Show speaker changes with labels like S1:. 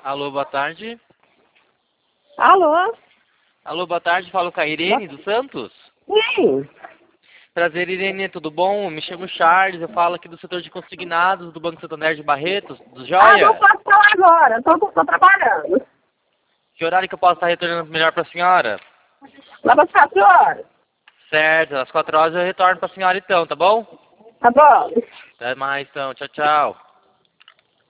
S1: Alô, boa tarde.
S2: Alô?
S1: Alô, boa tarde. Falo com a Irene dos Santos.
S2: Sim.
S1: Prazer, Irene. Tudo bom? Me chamo Charles. Eu falo aqui do setor de consignados do Banco Santander de Barretos, do Joia.
S2: Não posso falar agora. Tô trabalhando.
S1: Que horário que eu posso estar retornando melhor para a senhora?
S2: Lá para as 4 horas.
S1: Certo. Às 4 horas eu retorno para a senhora então, tá bom?
S2: Tá bom?
S1: Até mais então. Tchau, tchau.